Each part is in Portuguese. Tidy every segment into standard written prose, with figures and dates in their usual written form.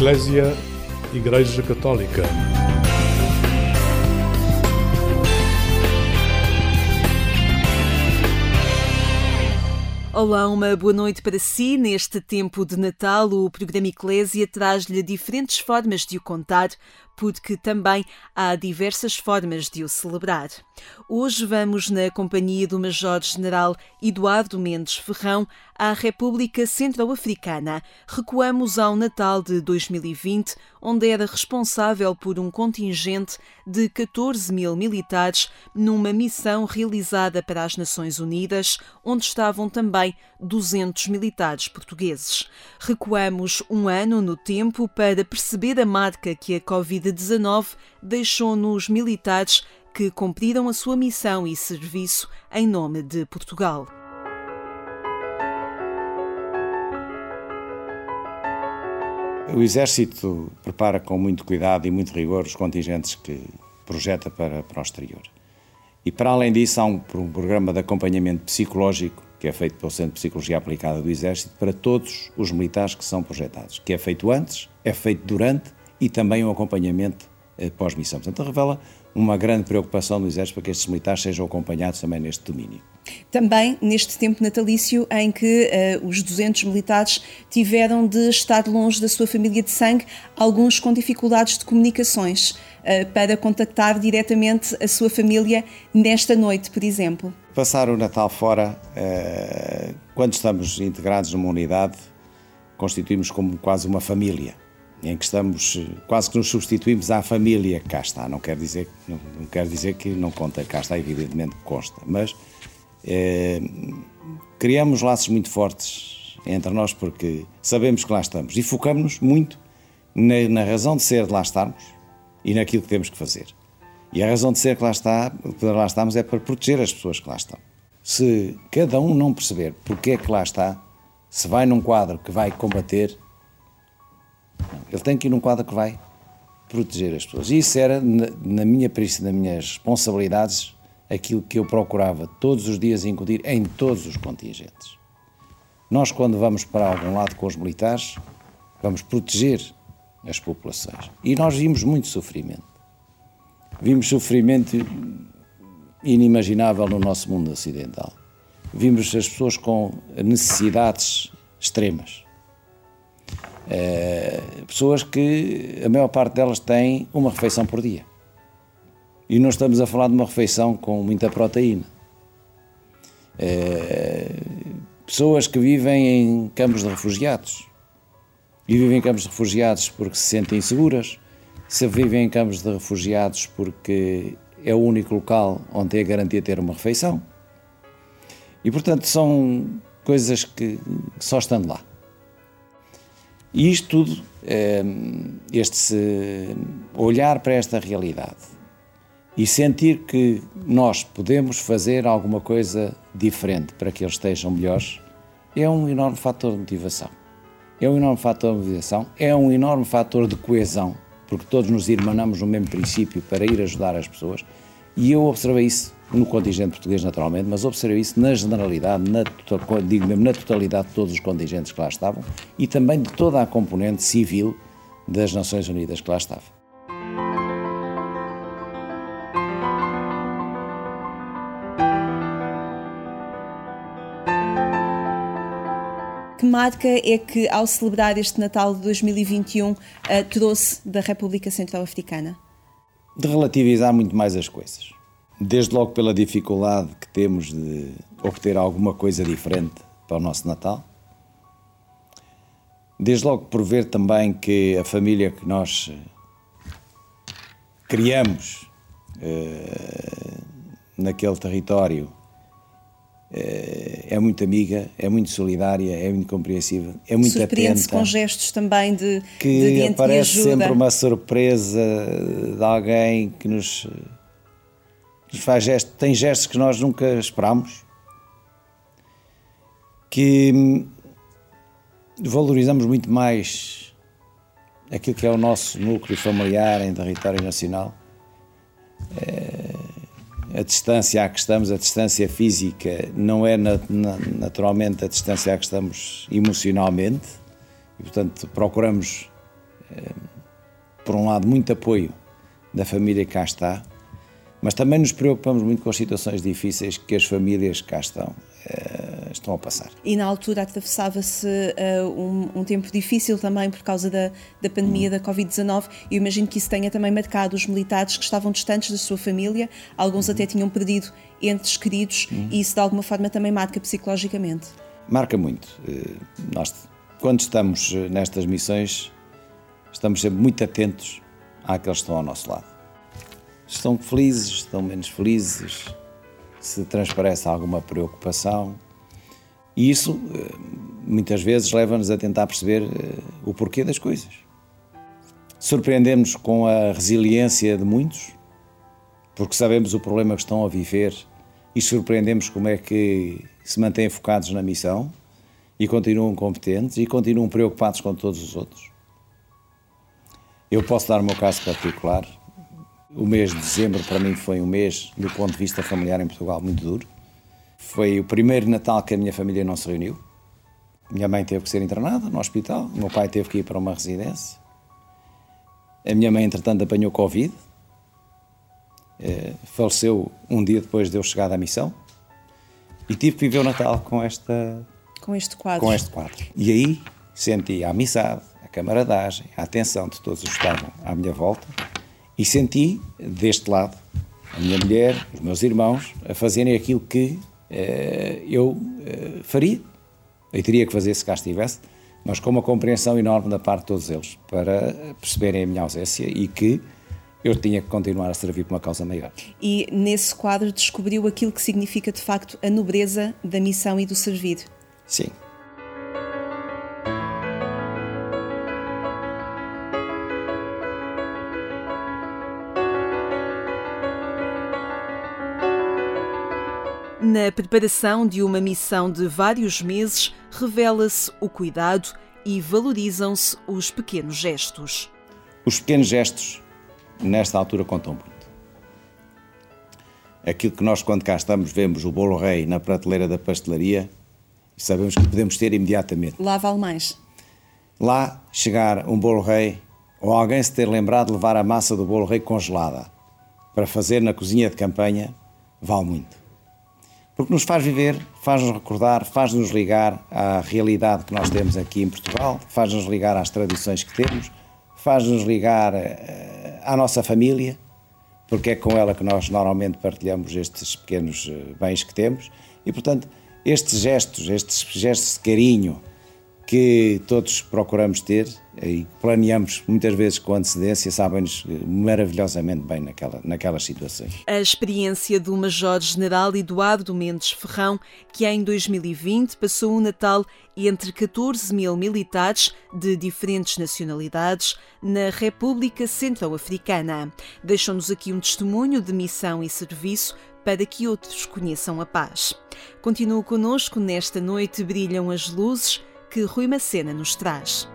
Eclésia, Igreja Católica. Olá, uma boa noite para si. Neste tempo de Natal, o programa Eclésia traz-lhe diferentes formas de o contar, porque também há diversas formas de o celebrar. Hoje vamos, na companhia do Major-General Eduardo Mendes Ferrão, à República Centro-Africana. Recuamos ao Natal de 2020, onde era responsável por um contingente de 14 mil militares numa missão realizada para as Nações Unidas, onde estavam também 200 militares portugueses. Recuamos um ano no tempo para perceber a marca que a Covid-19 deixou nos militares que cumpriram a sua missão e serviço em nome de Portugal. O Exército prepara com muito cuidado e muito rigor os contingentes que projeta para o exterior. E para além disso há um programa de acompanhamento psicológico que é feito pelo Centro de Psicologia Aplicada do Exército para todos os militares que são projetados, que é feito antes, é feito durante e também um acompanhamento pós-missão. Portanto, revela uma grande preocupação do Exército para que estes militares sejam acompanhados também neste domínio. Também neste tempo natalício em que os 200 militares tiveram de estar longe da sua família de sangue, alguns com dificuldades de comunicações, para contactar diretamente a sua família nesta noite, por exemplo. Passar o Natal fora, quando estamos integrados numa unidade, constituímos como quase uma família, em que estamos, quase que nos substituímos à família que cá está. Não quer dizer que não conta, cá está, evidentemente consta, mas criamos laços muito fortes entre nós porque sabemos que lá estamos e focamos-nos muito na razão de ser de lá estarmos e naquilo que temos que fazer. E a razão de ser que lá estamos é para proteger as pessoas que lá estão. Se cada um não perceber porque é que lá está, se vai num quadro que vai combater, ele tem que ir num quadro que vai proteger as pessoas. E isso era, nas minhas responsabilidades, aquilo que eu procurava todos os dias incutir em todos os contingentes. Nós, quando vamos para algum lado com os militares, vamos proteger as populações. E nós vimos muito sofrimento. Vimos sofrimento inimaginável no nosso mundo ocidental. Vimos as pessoas com necessidades extremas. Pessoas que a maior parte delas têm uma refeição por dia. E não estamos a falar de uma refeição com muita proteína. Pessoas que vivem em campos de refugiados. E vivem em campos de refugiados porque se sentem inseguras. Se vivem em campos de refugiados porque é o único local onde tem a garantia de ter uma refeição. E, portanto, são coisas que só estando lá. E isto tudo, olhar para esta realidade e sentir que nós podemos fazer alguma coisa diferente para que eles estejam melhores, é um enorme fator de motivação. É um enorme fator de motivação, é um enorme fator de coesão, porque todos nos irmanamos no mesmo princípio para ir ajudar as pessoas. E eu observei isso no contingente português naturalmente, mas observei isso na generalidade, na totalidade de todos os contingentes que lá estavam e também de toda a componente civil das Nações Unidas que lá estava. Que marca é que, ao celebrar este Natal de 2021, trouxe da República Centro-Africana? De relativizar muito mais as coisas. Desde logo pela dificuldade que temos de obter alguma coisa diferente para o nosso Natal. Desde logo por ver também que a família que nós criamos naquele território é muito amiga, é muito solidária, é muito compreensiva, é muito atenta. Surpreende-se com gestos também de aparece ajuda. sempre uma surpresa de alguém que nos faz gestos, tem gestos que nós nunca esperámos, que valorizamos muito mais aquilo que é o nosso núcleo familiar em território nacional. A distância a que estamos, a distância física, não é naturalmente a distância a que estamos emocionalmente, e portanto procuramos por um lado, muito apoio da família que cá está, mas também nos preocupamos muito com as situações difíceis que as famílias que cá estão a passar. E na altura atravessava-se um tempo difícil também por causa da pandemia da Covid-19. Eu imagino que isso tenha também marcado os militares que estavam distantes da sua família, alguns até tinham perdido entes queridos, e isso de alguma forma também marca psicologicamente. Marca muito. Nós, quando estamos nestas missões, estamos sempre muito atentos àqueles que estão ao nosso lado. Estão felizes, estão menos felizes, se transparece alguma preocupação. E isso, muitas vezes, leva-nos a tentar perceber o porquê das coisas. Surpreendemos com a resiliência de muitos, porque sabemos o problema que estão a viver, e surpreendemos como é que se mantêm focados na missão e continuam competentes e continuam preocupados com todos os outros. Eu posso dar o meu caso particular. O mês de dezembro, para mim, foi um mês, do ponto de vista familiar em Portugal, muito duro. Foi o primeiro Natal que a minha família não se reuniu. Minha mãe teve que ser internada no hospital, o meu pai teve que ir para uma residência. A minha mãe, entretanto, apanhou Covid. Faleceu um dia depois de eu chegar da missão. E tive que viver o Natal com este quadro. E aí senti a amizade, a camaradagem, a atenção de todos os que estavam à minha volta. E senti, deste lado, a minha mulher, os meus irmãos, a fazerem aquilo que eu faria. Eu teria que fazer se cá estivesse, mas com uma compreensão enorme da parte de todos eles, para perceberem a minha ausência e que eu tinha que continuar a servir por uma causa maior. E nesse quadro descobriu aquilo que significa, de facto, a nobreza da missão e do servir. Sim. Na preparação de uma missão de vários meses, revela-se o cuidado e valorizam-se os pequenos gestos. Os pequenos gestos, nesta altura, contam muito. Aquilo que nós, quando cá estamos, vemos o bolo rei na prateleira da pastelaria, sabemos que podemos ter imediatamente. Lá vale mais. Lá, chegar um bolo rei, ou alguém se ter lembrado de levar a massa do bolo rei congelada para fazer na cozinha de campanha, vale muito. Porque nos faz viver, faz-nos recordar, faz-nos ligar à realidade que nós temos aqui em Portugal, faz-nos ligar às tradições que temos, faz-nos ligar à nossa família, porque é com ela que nós normalmente partilhamos estes pequenos bens que temos. E, portanto, estes gestos de carinho que todos procuramos ter e planeamos muitas vezes com antecedência, sabem-nos maravilhosamente bem naquelas situações. A experiência do Major-General Eduardo Mendes Ferrão, que em 2020 passou o Natal entre 14 mil militares de diferentes nacionalidades na República Centro-Africana. Deixam-nos aqui um testemunho de missão e serviço para que outros conheçam a paz. Continua connosco, nesta noite brilham as luzes que Rui Macena nos traz.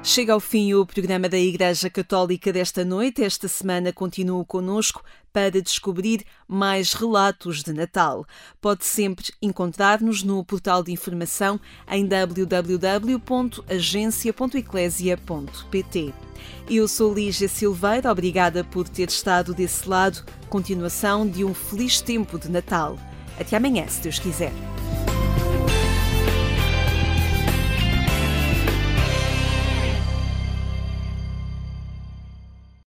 Chega ao fim o programa da Igreja Católica desta noite. Esta semana continuo connosco para descobrir mais relatos de Natal. Pode sempre encontrar-nos no portal de informação em www.agencia.eclesia.pt. Eu sou Lígia Silveira, obrigada por ter estado desse lado. Continuação de um feliz tempo de Natal. Até amanhã, se Deus quiser.